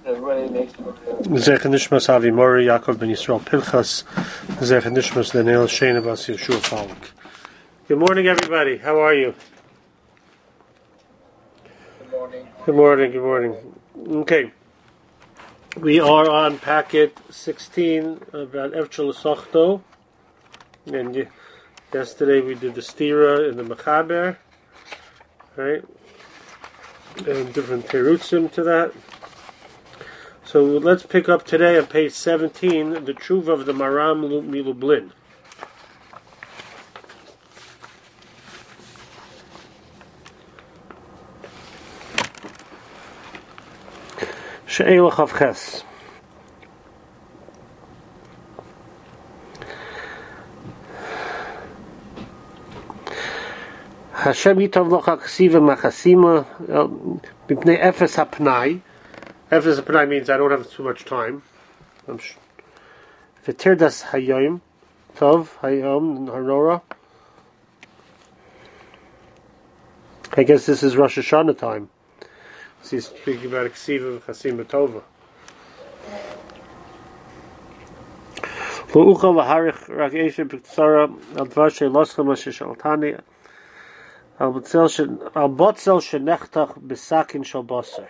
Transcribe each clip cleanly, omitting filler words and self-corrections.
Zecher Nishmas Avi Mori, Yaakov ben Yisrael Pinchas, Zecher Nishmas Daniel Shane Bas Yeshua Falk. Good morning, everybody. How are you? Good morning. Okay. We are on packet 16 about Evchel Sochto. And yesterday we did the Stira in the Mechaber. Right? And different terutzim to that. So let's pick up today on page 17, the Tshuva of the Maram Milublin. She'el Chavches. Hashem yitov locha ksiva machasima b'pnei efes hapnai. Efes hapnai means I don't have too much time. V'tirdas hayom tov hayom harora. I guess this is Rosh Hashanah time. So he's speaking about ksiva machasima tova. V'uchal v'harich rak eshe b'ktsara al dvar she'loschem asher shaltani al botzel shenechtach b'sakin shel basar.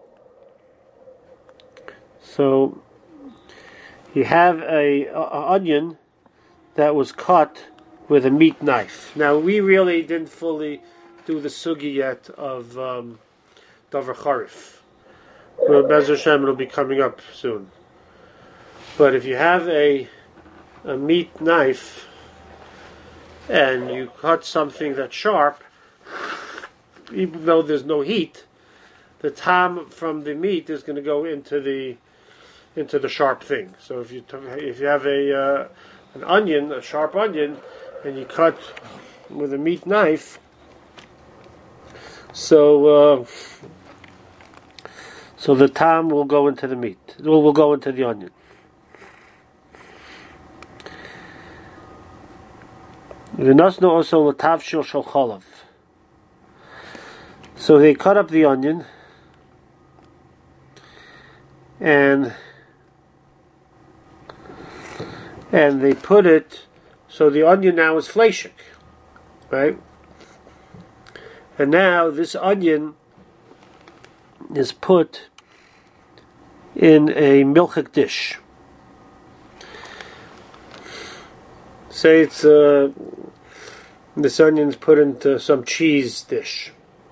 So you have a onion that was cut with a meat knife. Now we really didn't fully do the sugi yet of davar charif. Well, Bez Hashem, it'll be coming up soon. But if you have a meat knife and you cut something that's sharp, even though there's no heat, the tam from the meat is going to go into the sharp thing. So if you have an onion, a sharp onion, and you cut with a meat knife, so the tam will go into the meat. Will go into the onion. V'nosno also l'tavshil shel cholav. So they cut up the onion and they put it, so the onion now is fleishik, right? And now this onion is put in a milchik dish. Say it's this onion's put into some cheese dish.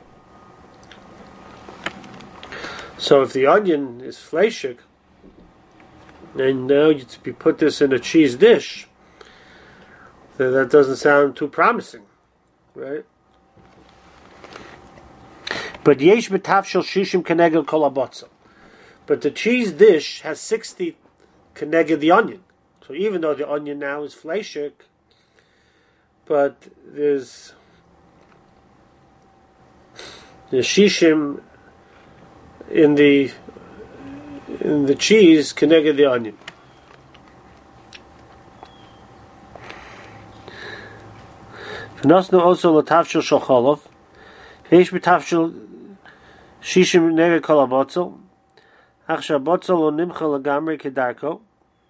So if the onion is fleishik, and now you put this in a cheese dish, then that doesn't sound too promising, right? But yesh betafshel shishim keneged kol habotzel. But the cheese dish has 60 keneged the onion. So even though the onion now is fleishik, but there's shishim in the cheese connected the onion. V'nosno also l'tavshil shel cholav. V'yesh b'tavshil shishim neged kol habotzel. Ach she'habotzel lo nimcha legamri kedarko.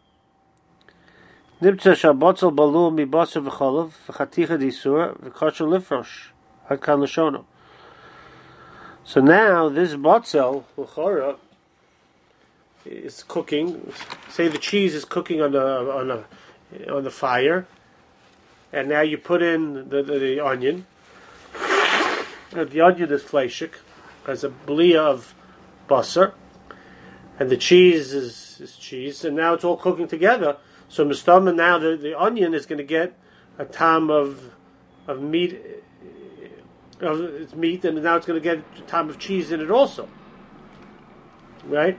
Nibtza she'habotzel balu mibasar v'cholav v'chaticha d'isur v'kosher lifrosh ad kan l'shono. So now this botzel l'chora is cooking. Say the cheese is cooking on the fire, and now you put in the onion. The onion is fleishik, has a blia of basar, and the cheese is cheese, and now it's all cooking together. So mistama, now the onion is going to get a tam of meat. It's meat, and now it's going to get a time of cheese in it also, right?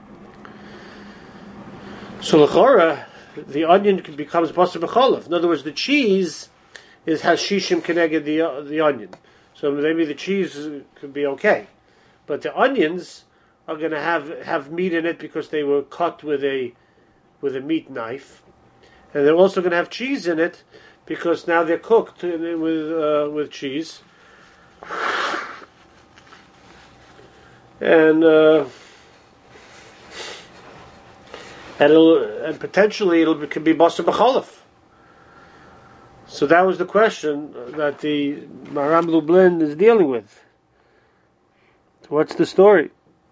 So l'chora, the onion becomes basar b'cholav. In other words, the cheese has shishim keneged the onion. So maybe the cheese could be okay, but the onions are going to have meat in it because they were cut with a meat knife, and they're also going to have cheese in it because now they're cooked with cheese. And and potentially it could be basar b'cholif. So that was the question that the Maharam Lublin is dealing with. What's the story?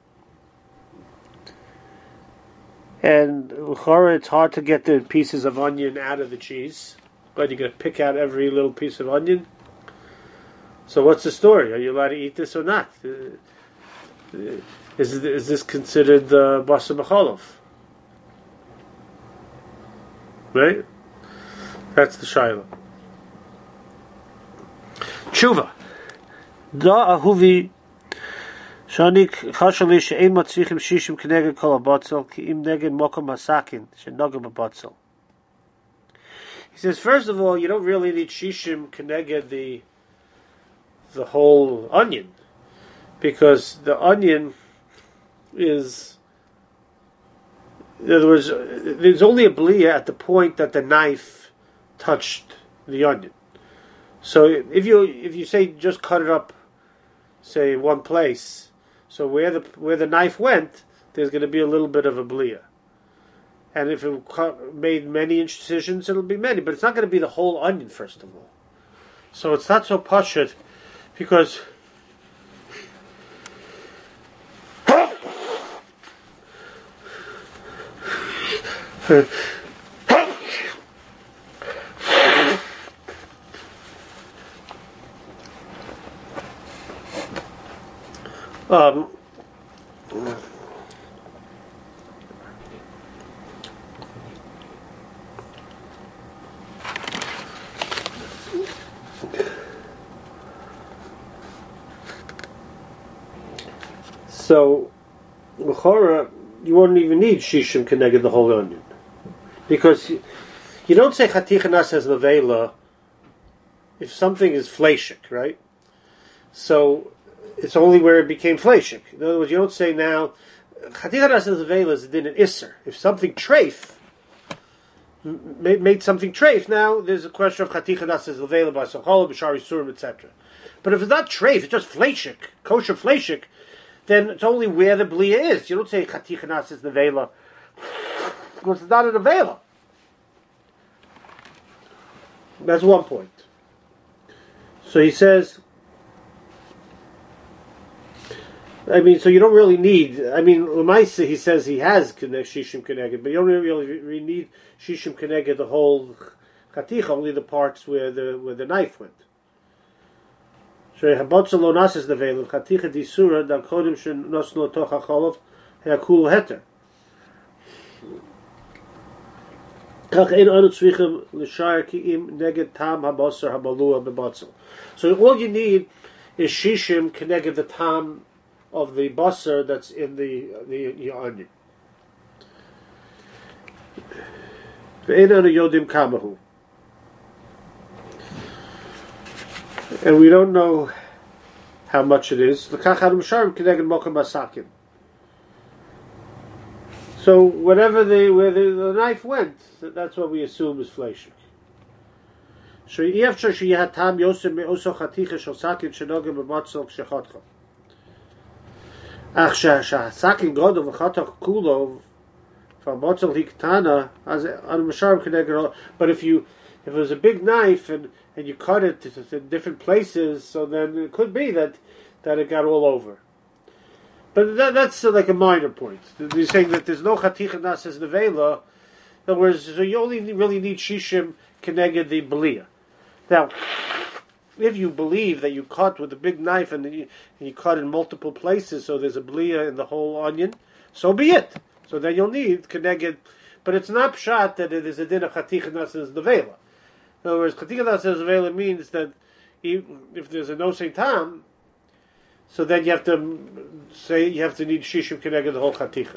And l'chora, it's hard to get the pieces of onion out of the cheese, but you got to pick out every little piece of onion. So what's the story? Are you allowed to eat this or not? Is this considered basar b'cholif? Right? That's the shaila. Tshuva. Da ahuvi shanik chashali she'ein matzrichim shishim k'neged kol habatzel ki im neged mokom hasakin she'nogem habatzel. He says, first of all, you don't really need shishim k'neged the whole onion, because the onion is, in other words, there's only a bliya at the point that the knife touched the onion. So if you say just cut it up, say in one place, so where the knife went, there's going to be a little bit of a bliya. And if it made many incisions, it'll be many, but it's not going to be the whole onion, first of all. So it's not so pashut, because so l'chora, you wouldn't even need shishim keneged the whole onion, because you don't say chatichanas as levela if something is fleshik, right? So it's only where it became fleshik. In other words, you don't say now chatichanas as levela is din an isser. If something treif made something treif, now there's a question of chatichanas as levela by sochol b'shari surim, etc. But if it's not treif, it's just fleshik, kosher fleshik, then it's only where the bliya is. You don't say chatichanas is nevela, because it's not a nevela. That's one point. So he says, so you don't really need, Lamaisa, he says he has shishim keneged, but you don't really need shishim keneged the whole chaticha, only the parts where the knife went. So habatzel lo nases nevela chaticha disura dan kodim shenosno tocha cholov heakul heter. So all you need is shishim connected the tam of the basar that's in the onion. And we don't know how much it is. So whatever where the knife went, that's what we assume is fleshik. So yefshar sheyat tam yosem me'oso chaticha shel sakin shenogem b'matzol k'shechatcha. Ach sakin godov v'chatach kulov v'matzol hiktana as an masharim keneged. But if it was a big knife and you cut it in different places, so then it could be that it got all over. But that's like a minor point. You're saying that there's no chaticha nases nevela. In other words, so you only really need shishim keneged the belia. Now, if you believe that you cut with a big knife and you cut in multiple places, so there's a belia in the whole onion, so be it. So then you'll need keneged. But it's not pshat that it is a din of chaticha nases nevela. In other words, chaticha nases nevela means that if there's a nosei tam, so then you have to need shishim keneged the whole chaticha.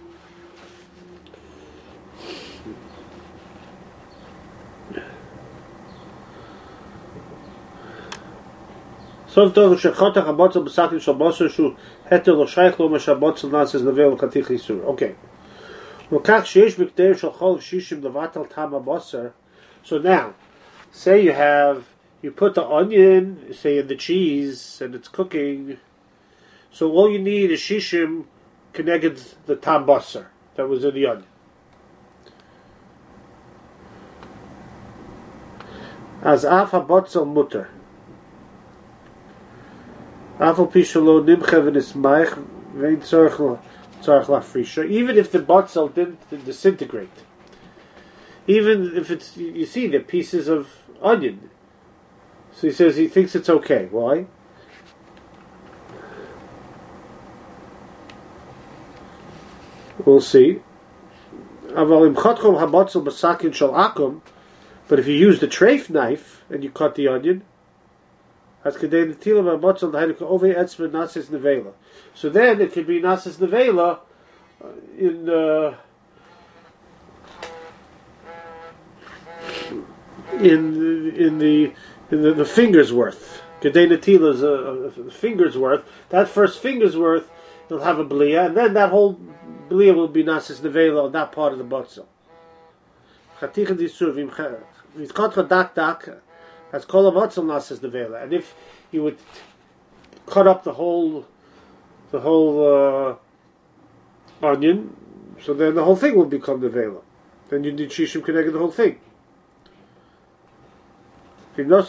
So shechatach habatzel b'sakin shel basar shu heter lo shaykh lo mashabatzel nases nevel chaticha isur. Okay. L'kach sheish b'kdei shel chol shishim levatal tam habasar. So now, say you put the onion, say in the cheese, and it's cooking. So all you need is shishim connected the tam basar that was in the onion. As af habotzel mutter. Afal pishalo nimche v'nismaich vein tzarich lafrisha. Even if the botzel didn't disintegrate, even if it's, you see, the pieces of onion. So he says he thinks it's okay. Why? We'll see. But if you use the treif knife and you cut the onion, so then it could be nasis nevela in the finger's worth. Kedei netila is a finger's worth. That first finger's worth, you'll have a blia, and then that whole blia will be nasis nevela on that part of the botzel. That's called a botzel nasis nevela. And if you would cut up the whole onion, so then the whole thing will become nevela. Then you need shishim connected the whole thing. So because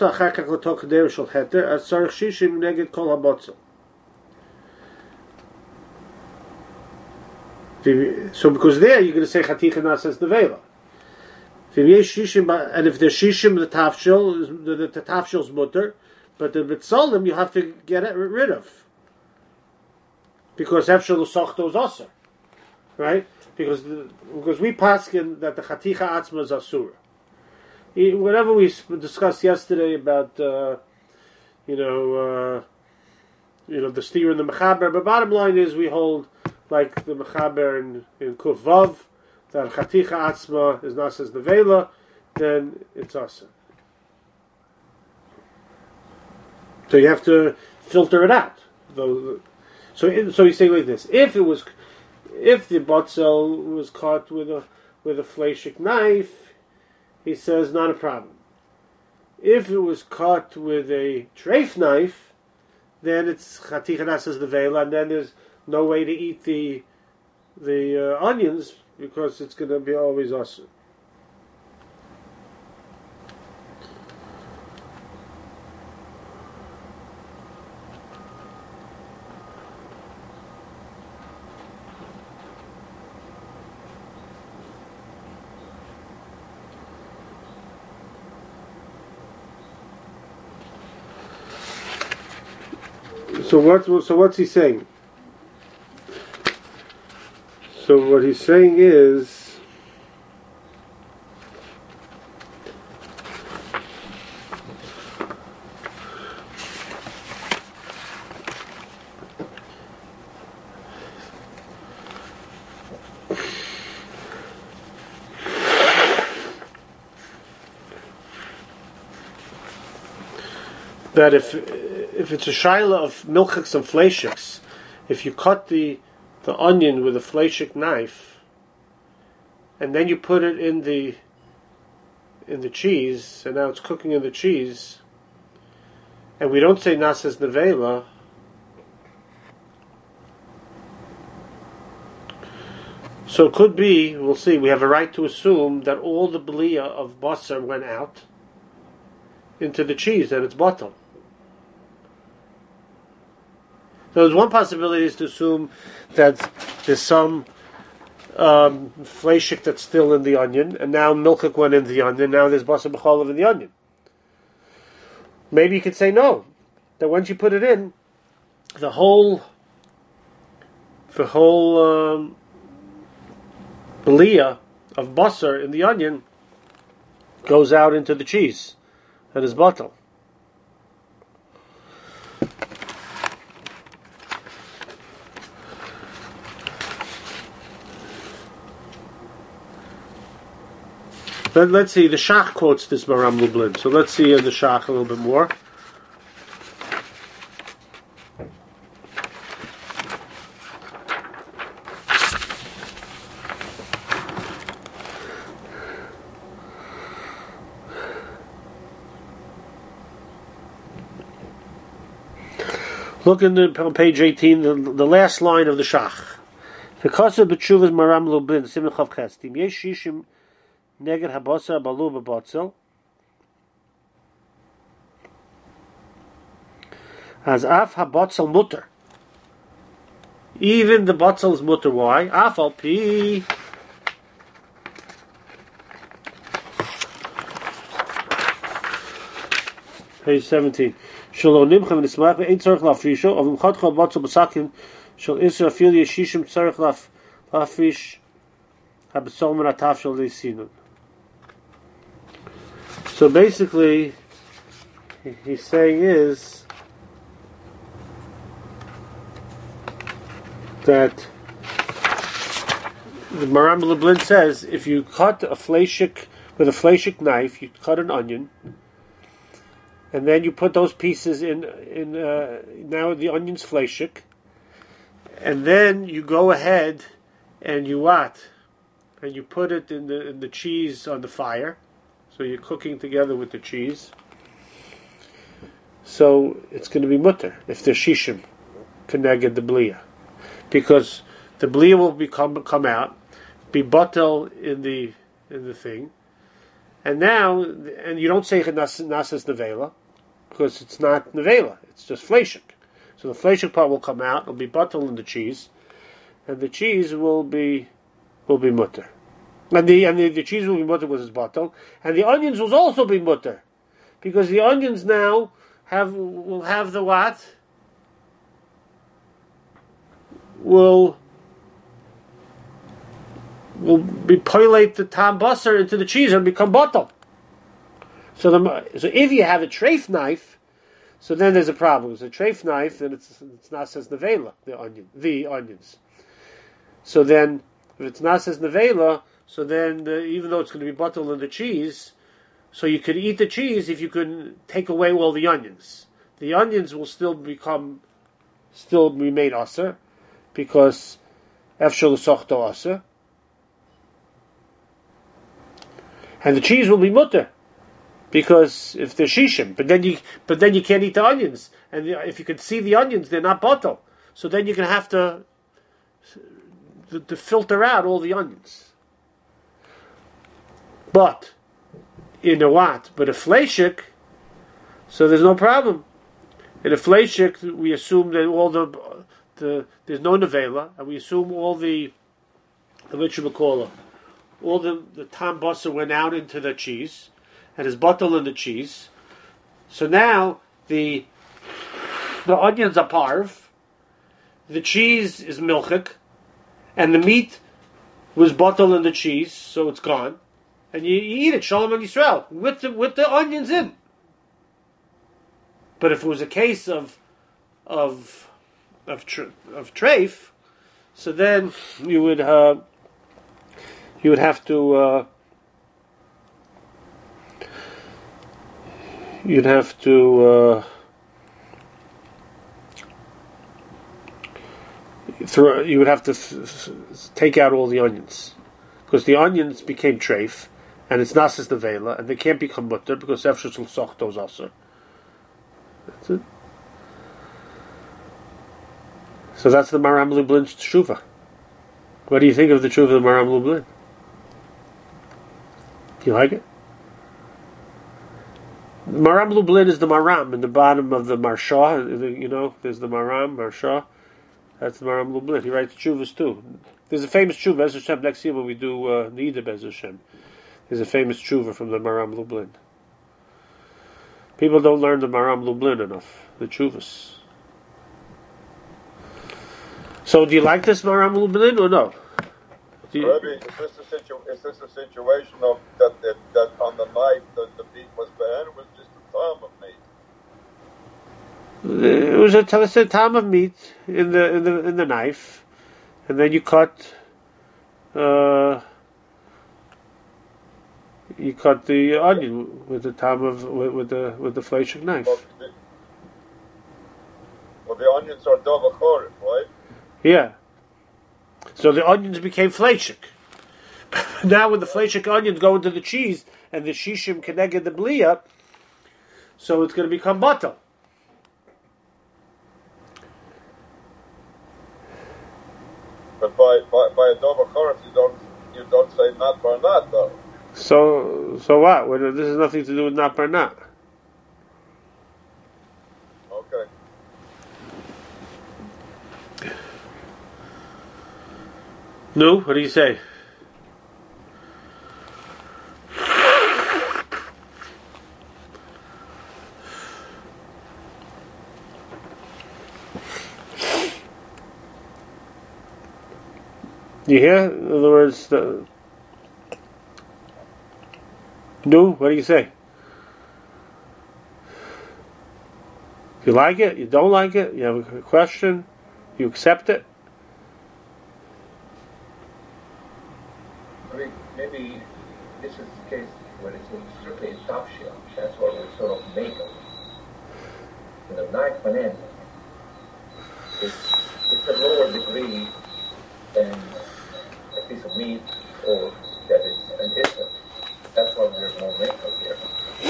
there you're going to say chaticha nasas nevela. And if the shishim, the tafshil, the tafshil's mutter, but the bitzolim you have to get it rid of, because efshel usochto is also, right? Because we paskin that the chaticha atzma is asura. Whatever we discussed yesterday about the steer and the mechaber, but bottom line is we hold like the mechaber in Kuf Vav, that chaticha atzma is nasas nevela, then it's asa. So you have to filter it out. So he's saying like this: if the botzel was cut with a fleshik knife, he says not a problem. If it was cut with a treif knife, then it's chaticha nasas nevela, and then there's no way to eat the onions, because it's going to be always awesome. So what's he saying? So what he's saying is that if it's a shaila of milchiks and fleishiks, if you cut the onion with a fleshik knife, and then you put it in the cheese, and now it's cooking in the cheese, and we don't say nasas nevela, so it could be, we'll see, we have a right to assume that all the blia of basar went out into the cheese, and it's bottom. So there's one possibility is to assume that there's some fleshik that's still in the onion, and now milchik went in the onion, now there's basar b'cholav in the onion. Maybe you could say no, that once you put it in, the whole blia of basar in the onion goes out into the cheese and is bottle. Let's see, the Shach quotes this Maram Lublin. So let's see in the Shach a little bit more. Look on page 18, the last line of the Shach. Because of B'tshuvas Maram Lublin, Siman Chav Ches, Tim Yesh Shishim Neged habasar balu b'botzel. As af habotzel mutter. Even the botzel is mutter. Why? Af al pi. Page 17. Shalom nimchem nismach ve'ein tzarich lafrisho of imchadcha botzel b'sakim shal isra fil yeshishim tzarich lafrish habetzel min ataf shal leisinun. So basically, he's saying is that the Maram Lublin says if you cut a fleshik with a fleshik knife, you cut an onion, and then you put those pieces in now the onion's fleshik, and then you go ahead and you what? And you put it in the cheese on the fire. So you're cooking together with the cheese. So it's going to be mutter if the shishim connected the blia, because the blia will come out, be batel in the thing, and you don't say nasas nevela because it's not nevela, it's just fleshik. So the fleshik part will come out, it'll be batel in the cheese, and the cheese will be mutter. And the cheese will be mutter with its bottle, and the onions will also be mutter, because the onions now will have the what? Will be pilate the tam basar into the cheese and become bottle. So if you have a treif knife, so then there's a problem. It's a treif knife, then it's not says nevela the onions. So then if it's not says nevela. So then, even though it's going to be bottled in the cheese, so you could eat the cheese if you could take away all the onions. The onions will still be made aser, because efshel sochto aser, and the cheese will be mutter, because if they're shishim, but then you can't eat the onions, and if you can see the onions, they're not bottled. So then you're going to have to filter out all the onions. But in a what? But a fleshik, so there's no problem. In a fleshik, we assume that all there's no nevela, and we assume all the all the tam basar went out into the cheese, and is bottle in the cheese. So now the onions are parv, the cheese is milchik, and the meat was bottle in the cheese, so it's gone. And you eat it, Shalom and Yisrael, with the onions in. But if it was a case of treif, so then you would have to take out all the onions, because the onions became treif. And it's nasas nevela, and they can't become mutter because efshus will soch those aser. That's it. So that's the Maram Lublin's tshuva. What do you think of the tshuva of the Maram Lublin? Do you like it? Maram Lublin is the Maram in the bottom of the Marsha. You know, there's the Maram, Marsha. That's the Maram Lublin. He writes tshuvas too. There's a famous tshuva, Be'ez Hashem, next year when we do Nida Be'ez Hashem. There's a famous tshuva from the Maram Lublin. People don't learn the Maram Lublin enough, the tshuvas. So do you like this Maram Lublin or no? Rabbi, is this a situation of that on the night that the meat was bad, or was just a time of meat? It was a time of meat in the knife, and then you cut the onion with the time of with the fleshik knife. Well, the onions are double chorim, right? Yeah. So the onions became fleshik. Now when the fleshik onions go into the cheese and the shishim connected the blia, so it's going to become batel. But by a double chorim, you don't say not bar not though. So what? This has nothing to do with not bar not. Okay. No, what do you say? You hear? In other words, no, what do you say? You like it? You don't like it? You have a question? You accept it? I mean, maybe this is the case when it's strictly tafshil. That's what we sort of make of it. In the ninth banana, it's a lower degree than a piece of meat or that it's an isser. That's what we're more make of here.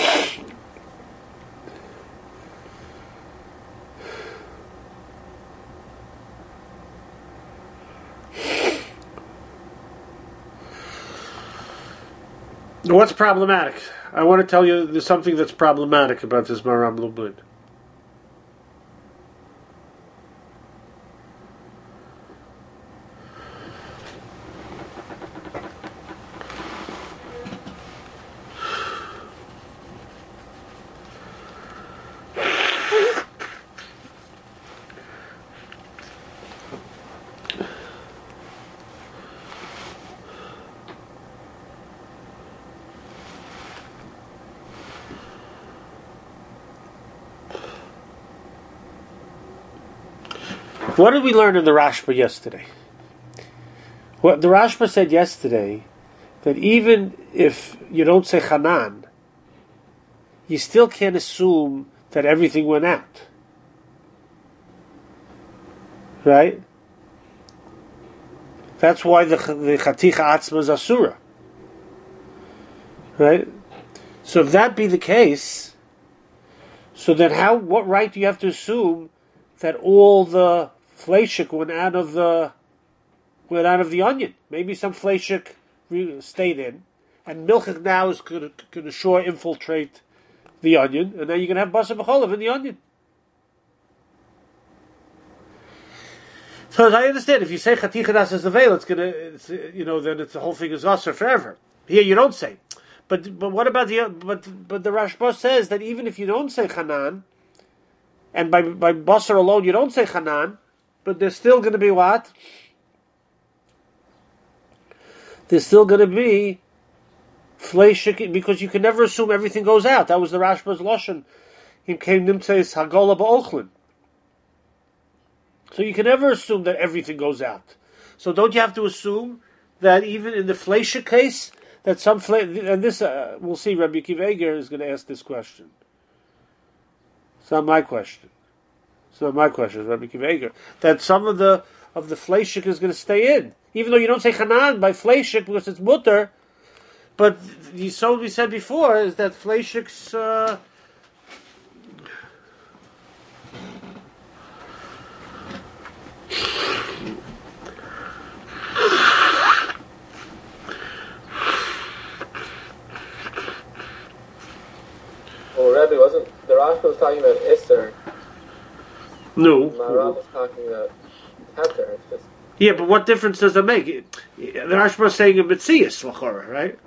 What's problematic? I want to tell you there's something that's problematic about this Maram Lublin. What did we learn in the Rashba yesterday? What the Rashba said yesterday, that even if you don't say Hanan, you still can't assume that everything went out. Right? That's why the Chaticha Atzma is Asura. Right? So if that be the case, so then what right do you have to assume that all the fleshik went out of the onion? Maybe some fleshik stayed in, and milchik now is going to sure infiltrate the onion, and then you're going to have basar b'cholav in the onion. So as I understand, if you say chaticha das is the veil, then it's the whole thing is usher forever. Here you don't say, but what about but the Rashba says that even if you don't say chanan, and by basar alone you don't say chanan, but there's still going to be what? There's still going to be fleshik, because you can never assume everything goes out. That was the Rashba's lashon. He came nimtzeis hagola ba'ochlin. So you can never assume that everything goes out. So don't you have to assume that even in the fleshik case, that some and this we'll see. Rabbi Akiva Eiger is going to ask this question. It's not my question. It's not my question. It's Rabbi Akiva Eiger. That some of the fleshik is going to stay in, even though you don't say chanan by fleshik because it's mutter. But we said before is that fleshik's Well, Rabbi, wasn't the Rashba was talking about Isser? No. Maram was talking about Heter. It's just Yeah, but what difference does it make? The Rashba is saying a Metzias, l'chora, right?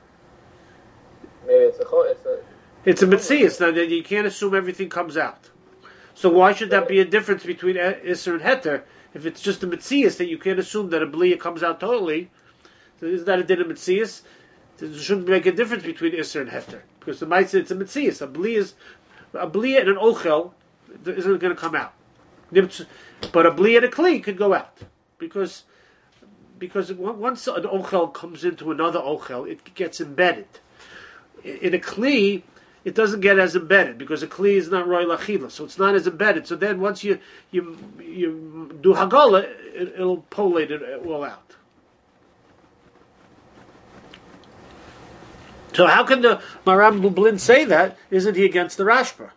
maybe It's a Metzias. Now you can't assume everything comes out. So why should that be a difference between Isser and Heter? If it's just a Metzias, that you can't assume that a Bliya comes out totally. So isn't that a din of Metzias? It shouldn't make a difference between Isser and Heter. Because the might say it's a Metzias. A Bliya and an Ochel isn't going to come out. But a Bliya and a Kli could go out. Because once an Ochel comes into another Ochel, it gets embedded. In a Kli, it doesn't get as embedded, because a Kli is not Roy Lachila, so it's not as embedded. So then once you do Hagala, it'll polate it all out. So how can the Maram Lublin say that? Isn't he against the Rashba?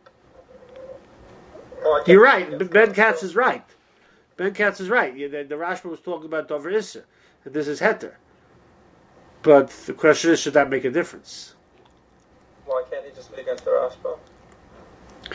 You're right. Ben Katz is right. Ben Katz is right. The Rashba was talking about Dover Issa, and this is Heter. But the question is, should that make a difference? why can't he just be against the Rashba?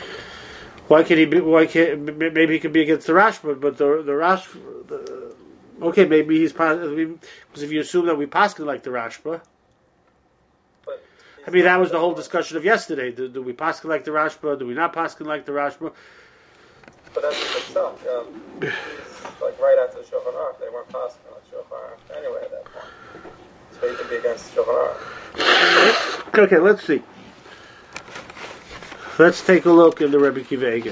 Why can't he be? Maybe he can be against the Rashba, but the Okay, maybe he's because if you assume that we paskin like the Rashba, I mean that was the whole discussion of yesterday. Do we paskin like the Rashba? Do we not paskin like the Rashba? But that's in itself. He's like right after the Shulchan Aruch. They weren't paskin on Shulchan Aruch anyway at that point. So he could be against Shulchan Aruch. Okay, let's see. Let's take a look in the Rebbe Kiva Eger.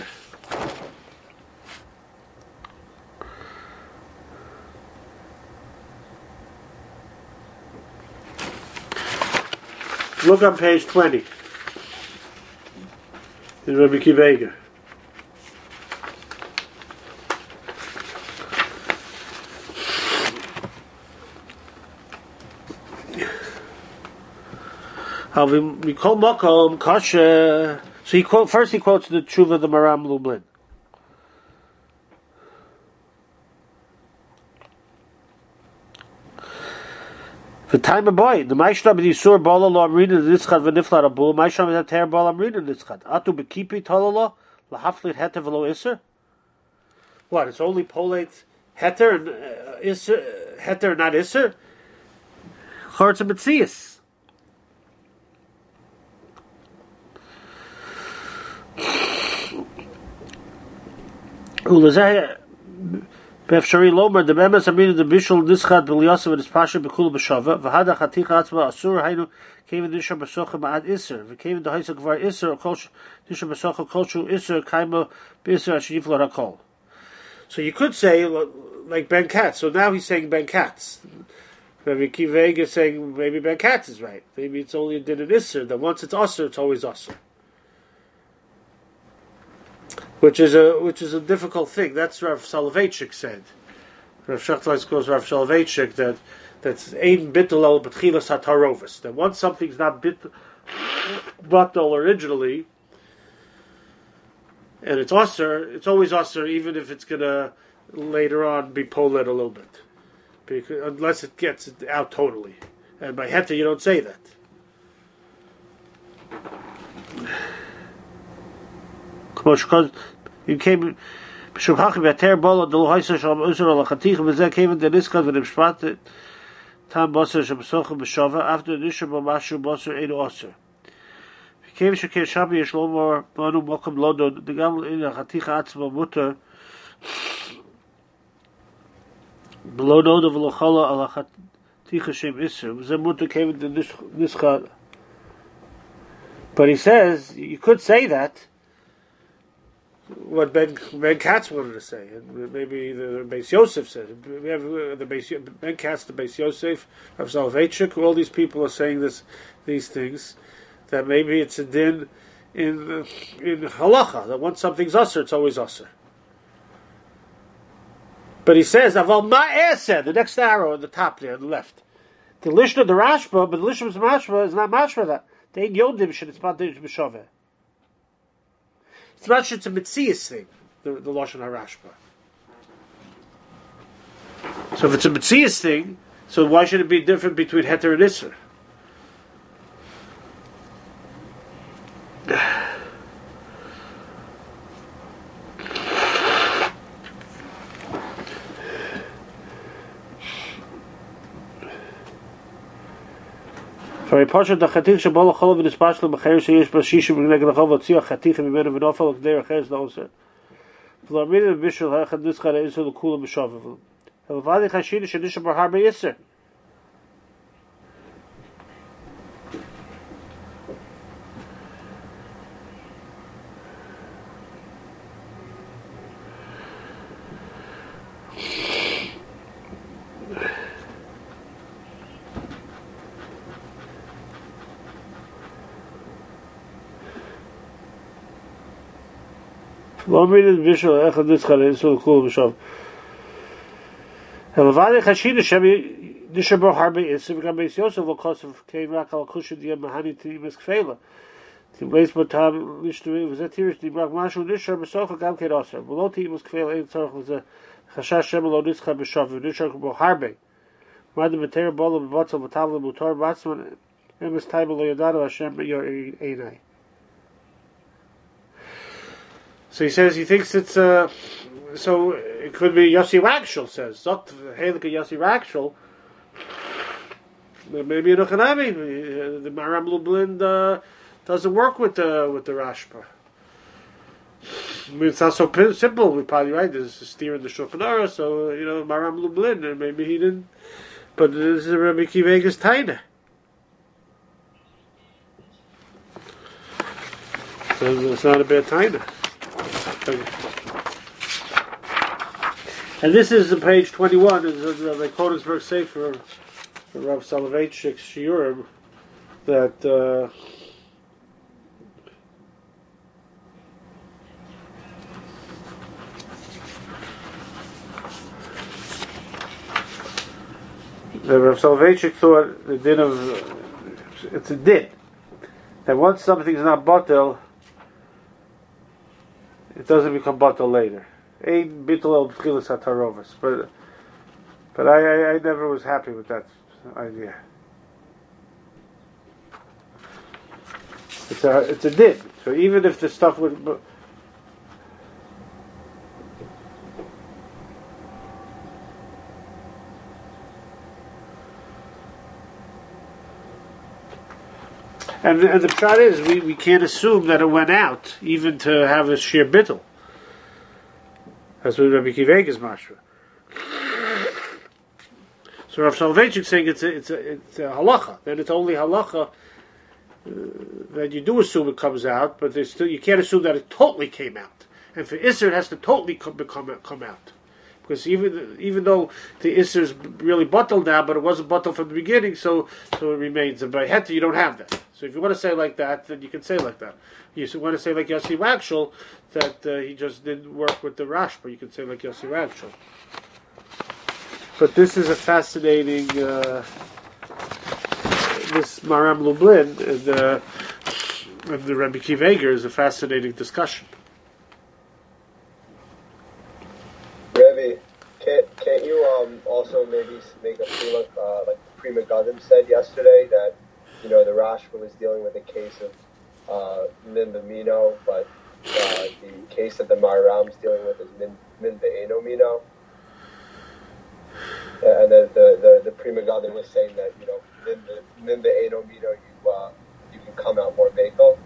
Look on page 20 in Rebbe Kiva Eger. We call Makom Kasha. So he quotes the Tshuva of the Maram Lublin. The time of boy, the Maishram Yisur Bala Lo Amrina Nitzchad V'Nifla Rabul Maishram Yater Bala Amrina Nitzchad Atu Bekipi Talala LaHaflit Heter V'Lo Isser. What? It's only polate Heter and Isser, Heter not Isser. Chortz and Metzias. Ulazeh Befshari Lomer the Bemes Amrina the Bishul Nitzchad B'Liyasav and his Pasha B'Kula B'Shava V'Hada Chaticha Atzma Asur Hainu came in Disha B'Socha Ma'ad Isser V'came in the Haisa Gvar Isser Disha B'Socha Kolshu Isser Kaima B'Isser Ashif Lo Rakol. So you could say like Ben Katz. So now he's saying Ben Katz. Maybe Kiva Eger is saying maybe Ben Katz is right. Maybe it's only a din in Isser. That once it's Asur, it's always Asur. Which is a difficult thing. That's Rav Soloveitchik said. Rav Shachtlais goes Rav Soloveitchik that's ein bittul al betchilas hatarovis. That once something's not bittul originally, and it's usher, it's always usher, even if it's gonna later on be polet a little bit, because unless it gets it out totally. And by heta you don't say that. You came Shubhachi Beter Bola the Lohaisa Sham Usur al Khatich Vizek came in the Niska with Shpat Tam Basar Shamsoch B'Shava after the Nishab Mashu Basar Edo Osir. Came Shakir Shabi Shlomor Banu Mokum Lodo the Gam in the Khatich Atzma Mutter below Noda Velochala al Khatich Shem Isser. Zemutter came in the Niska. But he says you could say that. What Ben Katz wanted to say, and maybe the Beis Yosef said. We have the Ben Katz, the Beis Yosef, Rav Soloveitchik. All these people are saying these things. That maybe it's a din in halacha that once something's usher, it's always usher. But he says, "Aval ma'aseh." The next arrow on the top there, on the left. The lishna the Rashba, but the lishna the Mashba is not mashma that. They ain't yodim should it's not b'shaveh. It's not it's a Metzias thing, the Lashon HaRashba. So if it's a Metzias thing, so why should it be different between Heter and Isser? For a portion of the Chatich Shabbat Cholav in his Pashla B'Cheir Sheish B'Shishim B'Neged L'Chov Tzia Chatich B'Menu V'Nofel L'Kdei Recheres L'Oser V'Lamrin B'Bishul Ha'echad Nitzchad Ha'Isser L'Kula B'Shav V'Vadi Chashina Shedisha B'Har B'Yisser. Lo min vishal echad nitzchad Yisur L'Kula B'Shav. V'Vadi Chashina Shedisha B'Har B'Yisser V'Gam Beis Yosef L'Kosav Kein Rak Al Kusha Diyam Mahani Timis Kfeila. Timbleis Batam Lishtui V'Zetirish Dibrak Mashu Nishar B'Socha Gam Kein Oser. V'Lo Timis Kfeila Ein Tzarech V'Zeh Chashash Shem Lo Nitzchad B'Shav V'Nishar B'Har B'Y. Madam B'Ter Bola B'Vatzel B'Tavla B'Utar Batzman Emes Taibel Lo Yadanu Hashem Yor Einai. So he says he thinks it's so it could be Yossi Rakshel says Zot Helik Yossi Rakshel. Maybe in Ochanami, the Maram Lublin doesn't work with the Rashba. I mean, it's not so simple. We're probably right. There's a steer in the Shulchan Aruch, so Maram Lublin, and maybe he didn't. But this is Rabbi Akiva Eiger's taina. So it's not a bad taina. And this is page 21. Is the Konigsberg Sefer Rav Soloveitchik's shiurim that. The Rav Soloveitchik thought the din of it's a din that once something's not batel, it doesn't become batel later. Ein bitul el b'chilas hatarovas, but I never was happy with that idea. It's a din. So even if the stuff would. And the pshat is, we can't assume that it went out, even to have a sheer bittul. That's what Rabbi Akiva Eiger is mashra. So Rav Soloveitchik is saying it's a halacha. Then it's only halacha that you do assume it comes out, but there's still you can't assume that it totally came out. And for Isser, it has to totally come out. Because even though the Isser is really bottled now, but it wasn't bottled from the beginning, so it remains. And by Heta, you don't have that. So if you want to say like that, then you can say like that. You want to say like Yossi Rakshel, that he just didn't work with the Rashba, you can say like Yossi Rakshel. But this is a fascinating, this Maram Lublin and the Rabbi Akiva Eiger is a fascinating discussion. Rebbe, can't you also maybe make a feel like the Pri Megadim said yesterday that the Rashba was dealing with a case of Min B'Mino, but the case that the Maram's dealing with is Min B'Eino Mino, and the Pri Megadim was saying that Min B'Eino Mino you can come out more Mekel.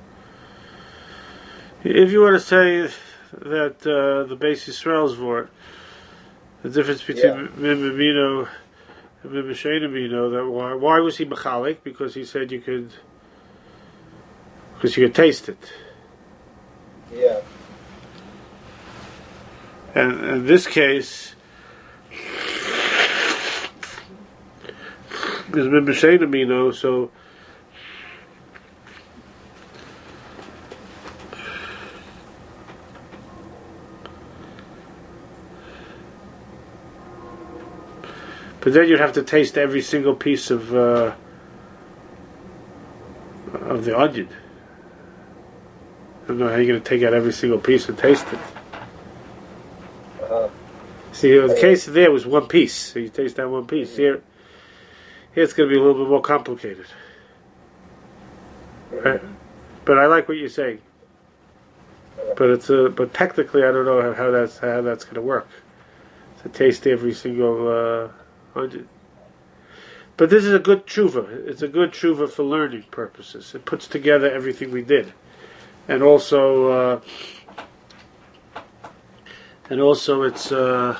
If you want to say that the Beis Yisrael's vort, the difference between Min B'Mino and Min B'Sheina Mino, that why was he mechalik? Because he said you could taste it. Yeah. And in this case, because Min B'Sheina Mino, so. But then you'd have to taste every single piece of the onion. I don't know how you're going to take out every single piece and taste it. See, the case there was one piece, so you taste that one piece. Here it's going to be a little bit more complicated. Right? But I like what you're saying. But but technically, I don't know how that's going to work. To taste every single. But this is a good tshuva. It's a good tshuva for learning purposes. It puts together everything we did, and also it's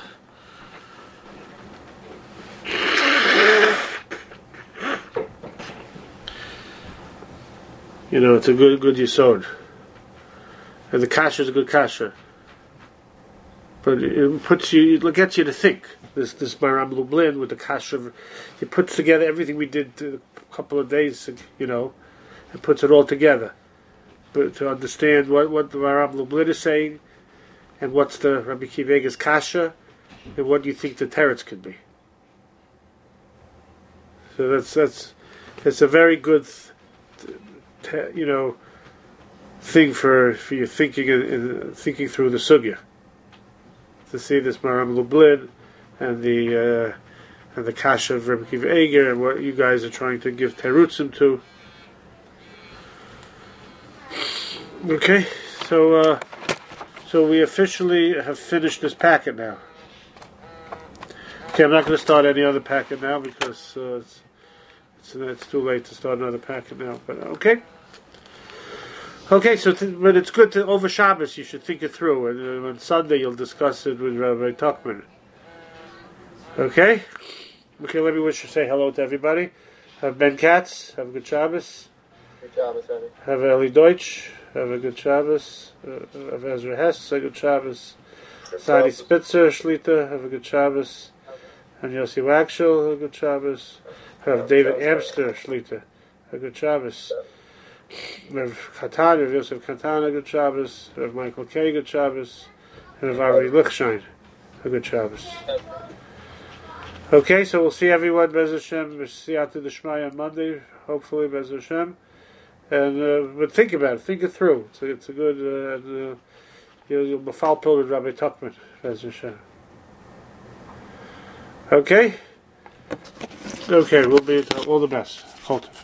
it's a good yesod, and the kasha is a good kasha. But it gets you to think. This Maram Lublin with the kasha, it puts together everything we did a couple of days, it puts it all together. But to understand what the Maram Lublin is saying, and what's the Rabbi Akiva Eiger's kasha, and what do you think the teretz could be. So that's a very good, thing for your thinking and thinking through the sugya. To see this Maram Lublin and the kasha of Rabbi Akiva Eiger and what you guys are trying to give terutzim to. Okay, so So we officially have finished this packet now. Okay, I'm not going to start any other packet now because it's too late to start another packet now. But okay. Okay, so but it's good to over Shabbos. You should think it through, and on Sunday you'll discuss it with Rabbi Tuchman. Okay. Okay, let me say hello to everybody. Have Ben Katz. Have a good Shabbos. Good Shabbos, Rebbe. Have Eli Deutsch. Have a good Shabbos. Have Ezra Hess. A good Shabbos. Sadi Spitzer Shlita. Have a good Shabbos. And Yossi Waxel. Have a good Shabbos. Have David Amster Shlita. A good Shabbos. Rav Katan, Rav Yosef Katan, a good Shabbos. Rav Michael K, good Shabbos. And Rav Ari Lichstein, a good Shabbos. Okay, so we'll see everyone, Bez Hashem, Siyata D'Shmaya on Monday, hopefully, Bez Hashem. And, but think about it, think it through. It's a good, you'll be foul pill with Rabbi Tuchman, Bez Hashem. Okay? Okay, we'll be all the best. Choltev.